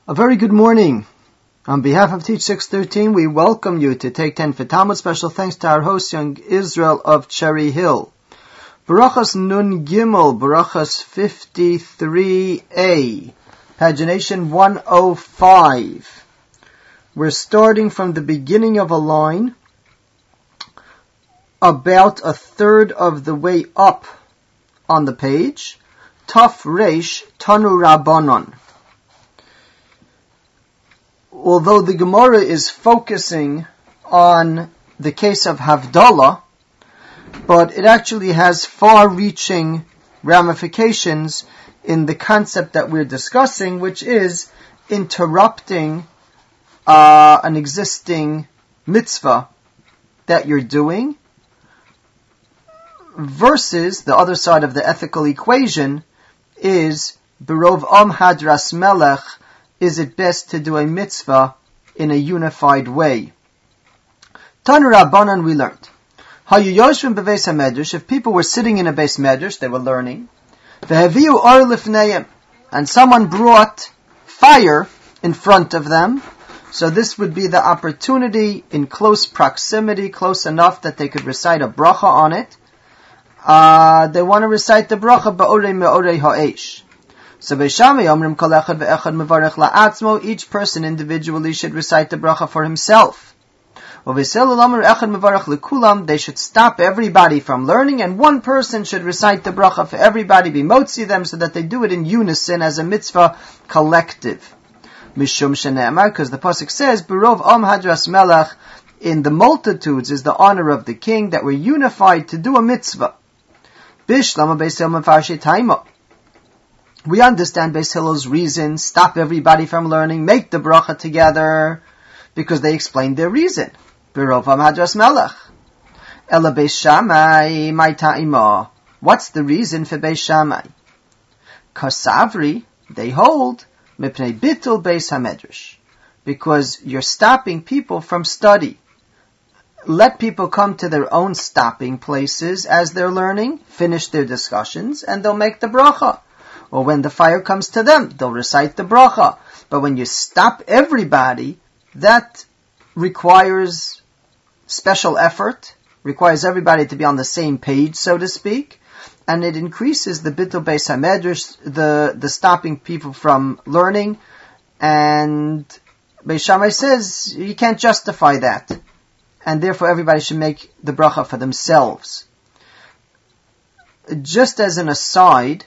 A very good morning. On behalf of Teach 613, we welcome you to Take 10 for Talmud. Special thanks to our host, Young Israel of Cherry Hill. Barachas Nun Gimel, Barachas 53a, pagination 105. We're starting from the beginning of a line, about a third of the way up on the page. Taf Reish Tanu Rabbanon. Although the Gemara is focusing on the case of Havdalah, but it actually has far-reaching ramifications in the concept that we're discussing, which is interrupting an existing mitzvah that you're doing, versus the other side of the ethical equation is Berov Am Hadras Melech. Is it best to do a mitzvah in a unified way? Tanu Rabbanan, we learned. Hayu yoshvim beveis hamedrash. If people were sitting in a beis medrash, they were learning. Vehaviu or lifneim, and someone brought fire in front of them. So this would be the opportunity in close proximity, close enough that they could recite a bracha on it. They want to recite the bracha ba'orei me'orei ha'esh. So each person individually should recite the bracha for himself. They should stop everybody from learning, and one person should recite the bracha for everybody, bimotzi them, so that they do it in unison as a mitzvah collective. Mishum shene'emar, because the pasuk says, Berov Am Hadras Melech, in the multitudes is the honor of the king, that we're unified to do a mitzvah. Bishlama Beis Hillel Mefarshei Taima. We understand Beis Hillel's reason, stop everybody from learning, make the bracha together, because they explained their reason. Berov Am Hadras Melech. Ela Beis Shammai, my ta'ima. What's the reason for Beis Shammai? Kasavri, they hold, mipnei bitul Beis HaMedrash. Because you're stopping people from study. Let people come to their own stopping places as they're learning, finish their discussions, and they'll make the bracha. Or when the fire comes to them, they'll recite the bracha. But when you stop everybody, that requires special effort, requires everybody to be on the same page, so to speak, and it increases the bitul beis hamedrash, the stopping people from learning, and Beis Shammai says you can't justify that, and therefore everybody should make the bracha for themselves. Just as an aside,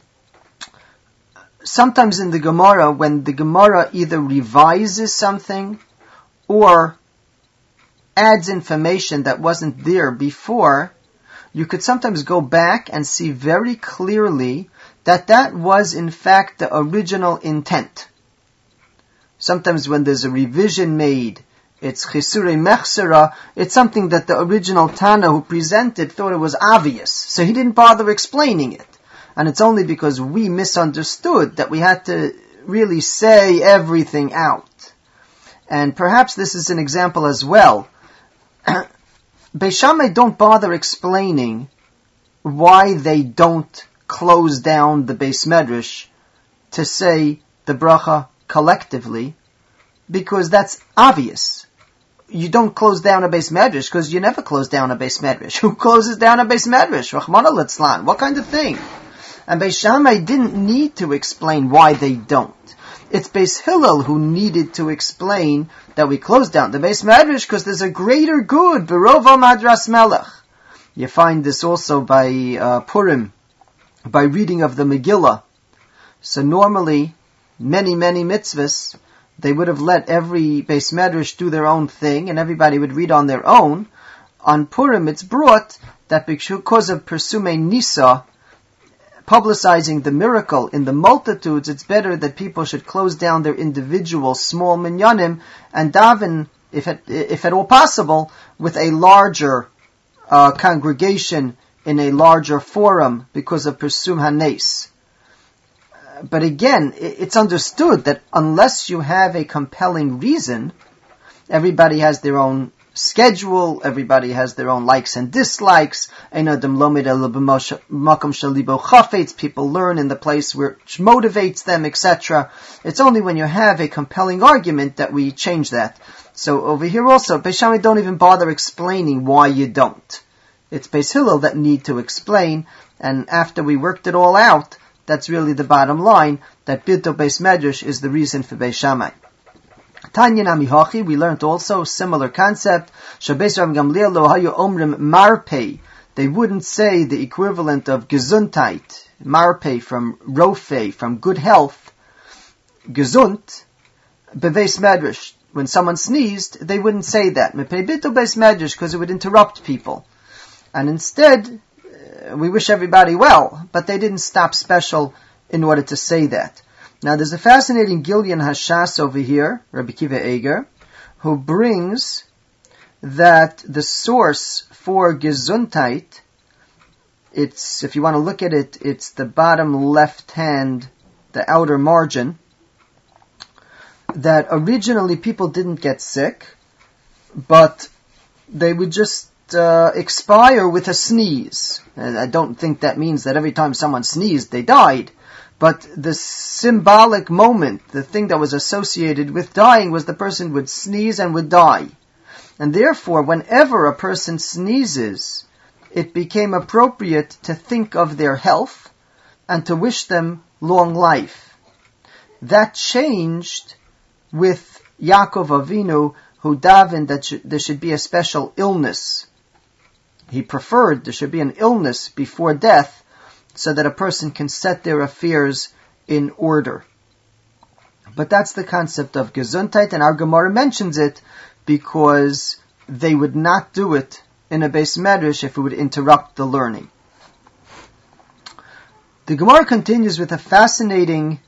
sometimes in the Gemara, when the Gemara either revises something or adds information that wasn't there before, you could sometimes go back and see very clearly that that was in fact the original intent. Sometimes when there's a revision made, it's chisurei mechsera, it's something that the original Tana who presented thought it was obvious, so he didn't bother explaining it. And it's only because we misunderstood that we had to really say everything out. And perhaps this is an example as well. Beis Shammai don't bother explaining why they don't close down the Beis Medrash to say the bracha collectively, because that's obvious. You don't close down a Beis Medrash because you never close down a Beis Medrash. Who closes down a Beis Medrash? Rachmana litzlan. What kind of thing? And Beis Shammai didn't need to explain why they don't. It's Beis Hillel who needed to explain that we close down the Beis Medrash because there's a greater good, Berov Am Hadras Melech. You find this also by Purim, by reading of the Megillah. So normally, many mitzvahs, they would have let every Beis Medrash do their own thing and everybody would read on their own. On Purim, it's brought that because of Persumei Nisa, publicizing the miracle in the multitudes, it's better that people should close down their individual small minyanim and daven, if at all possible, with a larger congregation in a larger forum because of Persum Hanes. But again, it's understood that unless you have a compelling reason, everybody has their own schedule. Everybody has their own likes and dislikes. People learn in the place which motivates them, etc. It's only when you have a compelling argument that we change that. So over here also, Beis Shammai don't even bother explaining why you don't. It's Beis Hillel that need to explain, and after we worked it all out, that's really the bottom line, that Birto Beis Medrash is the reason for Beis Shammai. Tanya Nami Hachi, we learned also similar concept. Shabeis Rav Gamliel lo hayu omrim marpei. They wouldn't say the equivalent of gesundheit, marpei from rofe, from good health, gesund, beveis medrash. When someone sneezed, they wouldn't say that. Mepei Birto Beis Medrash, because it would interrupt people. And instead, we wish everybody well, but they didn't stop special in order to say that. Now there's a fascinating Gilyon Hashas over here, Rabbi Kiva Eger, who brings that the source for Gesundheit, it's, if you want to look at it, it's the bottom left hand, the outer margin, that originally people didn't get sick, but they would just expire with a sneeze. And I don't think that means that every time someone sneezed, they died. But the symbolic moment, the thing that was associated with dying, was the person would sneeze and would die. And therefore, whenever a person sneezes, it became appropriate to think of their health and to wish them long life. That changed with Yaakov Avinu, who davened that there should be a special illness. He preferred there should be an illness before death so that a person can set their affairs in order. But that's the concept of Gesundheit, and our Gemara mentions it because they would not do it in a Beis Medrash if it would interrupt the learning. The Gemara continues with a fascinating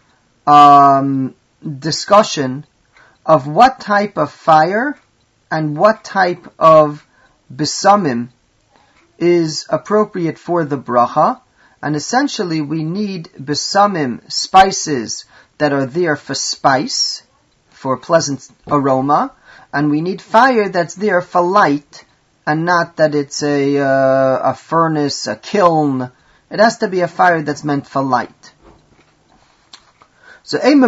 discussion of what type of fire and what type of besamim is appropriate for the bracha, and essentially we need besamim, spices that are there for spice, for pleasant aroma, and we need fire that's there for light, and not that it's a furnace, a kiln. It has to be a fire that's meant for light. So, if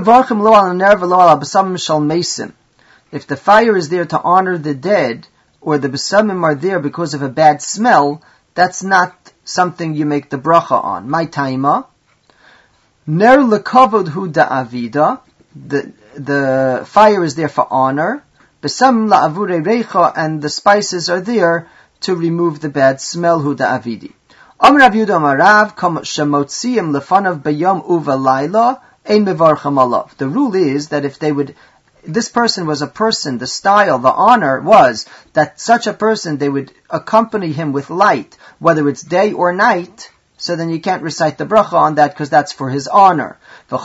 the fire is there to honor the dead, or the besamim are there because of a bad smell, that's not something you make the bracha on. My taima, ner lekavod hu da'avida, the fire is there for honor, besamim la'avure reicha, and the spices are there to remove the bad smell, hu da'avidi. Amar Rav Yehuda Amar Rav, kam shemotziim lefanav bayom uvalayla, ein mevarchem alav. The rule is that if they would, this person was a person, the style, the honor was that such a person, they would accompany him with light, whether it's day or night, so then you can't recite the bracha on that because that's for his honor. But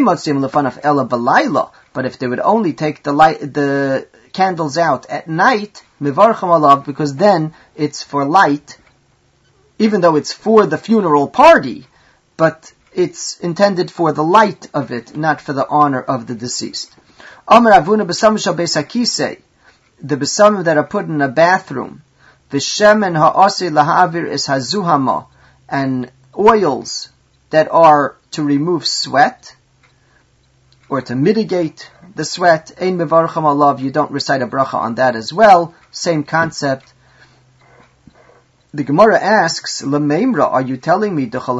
if they would only take the candles out at night, mevarchem alav, because then it's for light, even though it's for the funeral party, but it's intended for the light of it, not for the honor of the deceased. Amar Avuna b'samim shel beis hakisei, the besamim that are put in a bathroom, v'shemen ha'asei laha'avir es hazuhama, and oils that are to remove sweat, or to mitigate the sweat, ein mevarchem alav, you don't recite a bracha on that as well, same concept. The Gemara asks, L'meimra, are you telling me that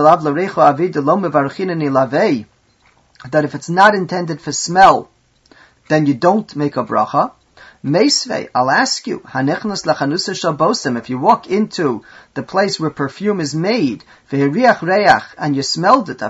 if it's not intended for smell, then you don't make a bracha? Meisvei, I'll ask you, if you walk into the place where perfume is made, and you smelled it,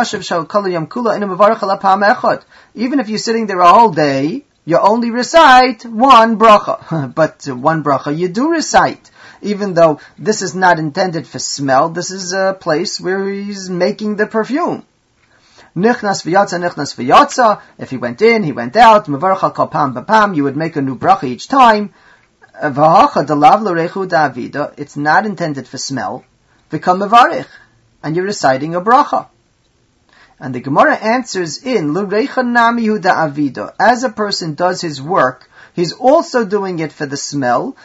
even if you're sitting there a whole day, you only recite one bracha. But one bracha you do recite. Even though this is not intended for smell, this is a place where he's making the perfume. Nichnas v'yatza, if he went in, he went out, mevarach al kol pam b'pam, you would make a new bracha each time. V'hacha delav l'reichu da'avida, it's not intended for smell. V'kal mevarich, and you're reciting a bracha. And the Gemara answers in l'reicha nami hu da'avida, as a person does his work He's also doing it for the smell.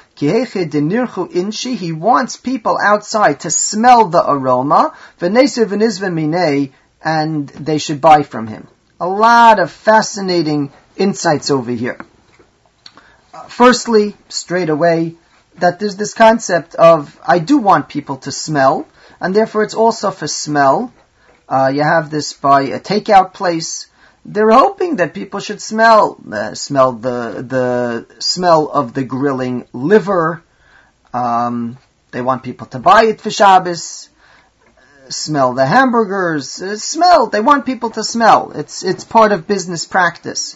He wants people outside to smell the aroma, and they should buy from him. A lot of fascinating insights over here. Firstly, straight away, that there's this concept of, I do want people to smell, and therefore it's also for smell. You have this by a takeout place. They're hoping that people should smell the smell of the grilling liver. They want people to buy it for Shabbos. Smell the hamburgers. Smell. They want people to smell. It's part of business practice.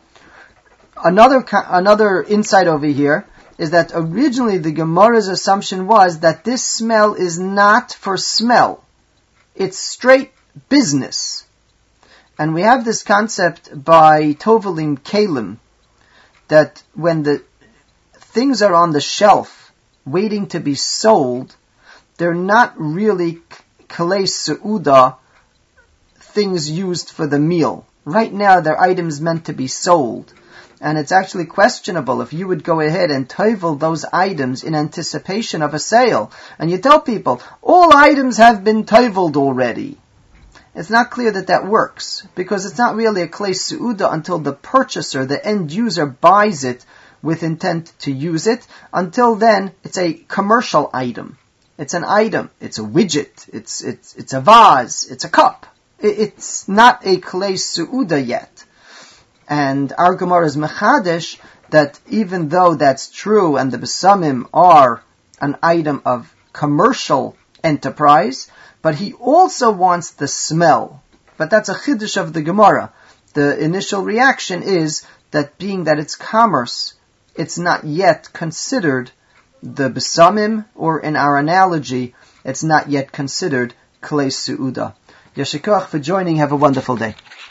Another insight over here is that originally the Gemara's assumption was that this smell is not for smell. It's straight business. And we have this concept by Tovelim Kalim, that when the things are on the shelf waiting to be sold, they're not really kalei seuda, things used for the meal. Right now they're items meant to be sold. And it's actually questionable if you would go ahead and tovel those items in anticipation of a sale. And you tell people, all items have been toveled already. It's not clear that that works, because it's not really a klei seuda until the purchaser, the end user, buys it with intent to use it. Until then, it's a commercial item. It's an item. It's a widget. It's a vase. It's a cup. It's not a klei seuda yet. And our Gemara is mechadesh that even though that's true and the besamim are an item of commercial enterprise, but he also wants the smell. But that's a chiddush of the Gemara. The initial reaction is that being that it's commerce, it's not yet considered the besamim, or in our analogy, it's not yet considered klei seuda. Yeshikoach for joining. Have a wonderful day.